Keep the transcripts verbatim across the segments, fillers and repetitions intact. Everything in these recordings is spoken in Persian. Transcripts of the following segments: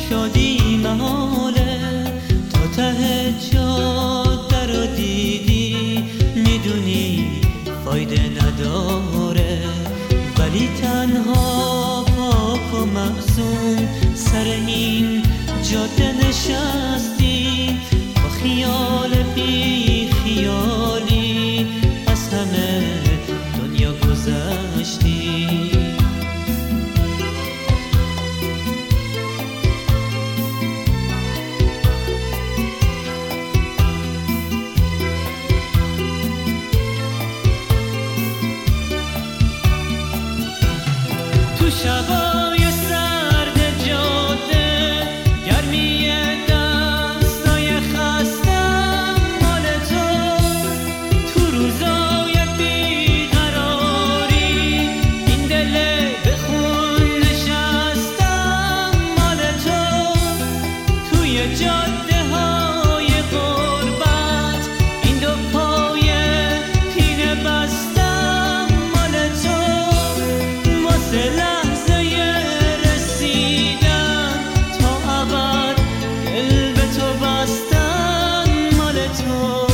شادی محاله، تا ته جاده رو دیدی میدونی فایده نداره، ولی تنها پاک و معصوم سر این جاده نشستی، با خیال بی خیالی از همه دنیا گذشتی. تو شبای سرد جاده گرمی دستای خستم مال تو، تو روزای بیقراری این دل به خون نشستم مال تو، توی جاده های غربت این دو پای پینه بستم مال تو، واسه لحظه رسیدن تا ابد دل به تو بستن مال تو.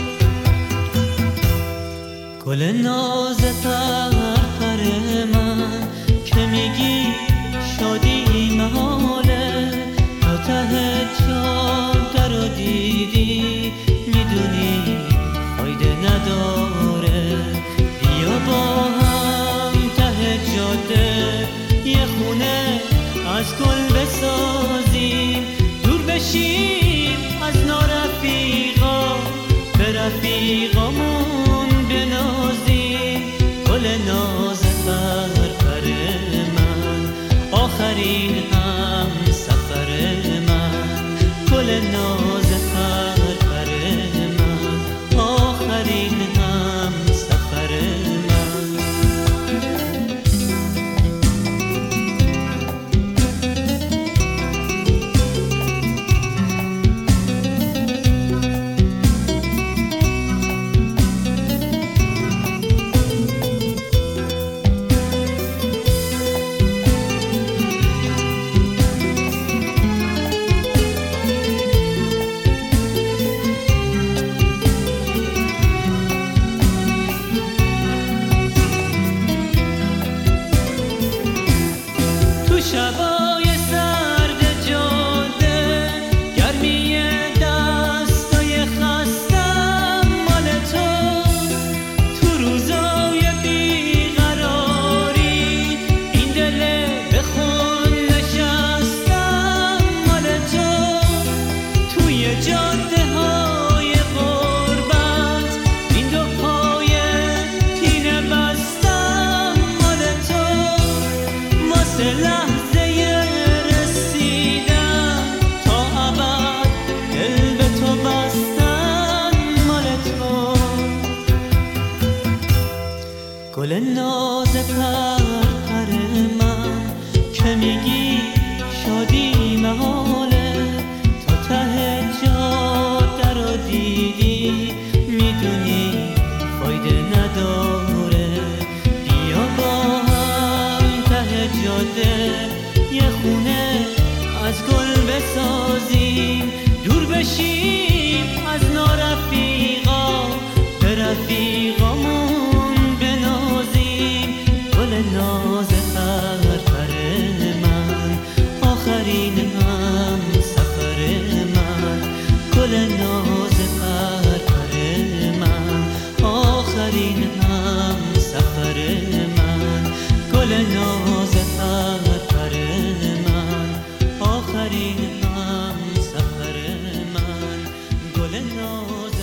گل ناز پرپر من که میگی شادی محاله، تا ته جاده رو دیدی میدونی فایده نداره، بیا با هم ته جاده یه خونه از گل بسازیم، دور بشیم از نارفیقا به رفیقامون بنازیم. گل ناز پرپر من آخرین هم سفر من، گل ناز پرپر من آخرین هم سفر من. تو شبای سرد جاده گرمی دستای خستم مال تو، تو روزای بیقراری این دل به خون نشستم مال تو، توی جاده های غربت این دو پای پینه بستم مال تو، واسه لحظه رسیدن تا ابد دل به تو بستن مال تو. گل ناز پرپر من که میگی شادی محاله، تا ته جاده رو دیدی میدونی فایده نداره، بیا با هم ته جاده یه خونه از گل بسازیم، دور بشیم از نارفیقا به رفیقامون بنازیم. گل ناز پرپر من آخرین هم سفر من، گل ناز پرپر من آخرین هم سفر من، گل ناز پرپر من آخرین هم سفر من، گل ناز